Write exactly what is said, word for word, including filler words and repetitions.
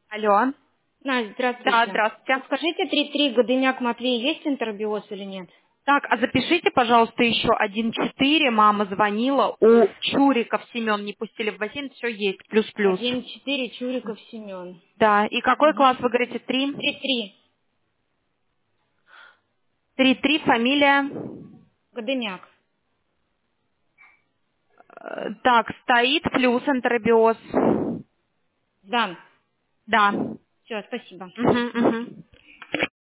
Алло. Настя, Да, здравствуйте. здравствуйте. Скажите, три-три, Годымяк Матвей, есть интербиоз или нет? Так, а запишите, пожалуйста, еще один четыре. Мама звонила. У Чуриков Семен не пустили в бассейн. Все есть. Плюс-плюс. один-четыре, Чуриков Семен. Да. И какой класс вы говорите? Три? три-три, Три-три. Фамилия? Годымяк. Э, Так, стоит плюс энтеробиоз. Дан. Да. Все, спасибо. Угу, угу.